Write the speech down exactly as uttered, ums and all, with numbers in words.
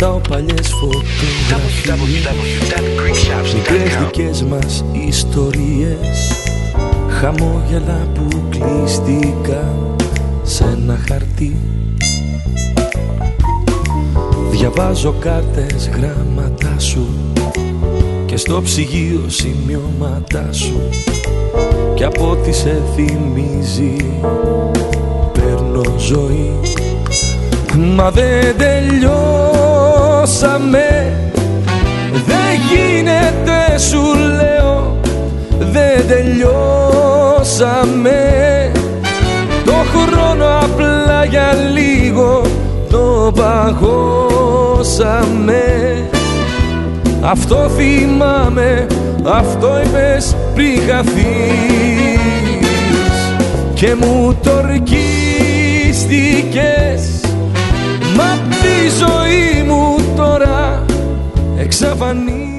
Ρωτάω παλιές φωτογραφίες, μικρές δικές μας ιστορίες, χαμόγελα που κλείστηκαν σε ένα χαρτί. Διαβάζω κάρτες, γράμματά σου και στο ψυγείο σημειώματά σου, κι από ό,τι σε θυμίζει παίρνω ζωή. Μα δεν τελειώσαμε, δεν γίνεται σου λέω, δεν τελειώσαμε. Το χρόνο απλά για λίγο το παγώσαμε. Αυτό θυμάμαι, αυτό είπες πριν χαθείς και μου το ορκίστηκες. Μα τη ζωή μου τώρα εξαφανίζεται.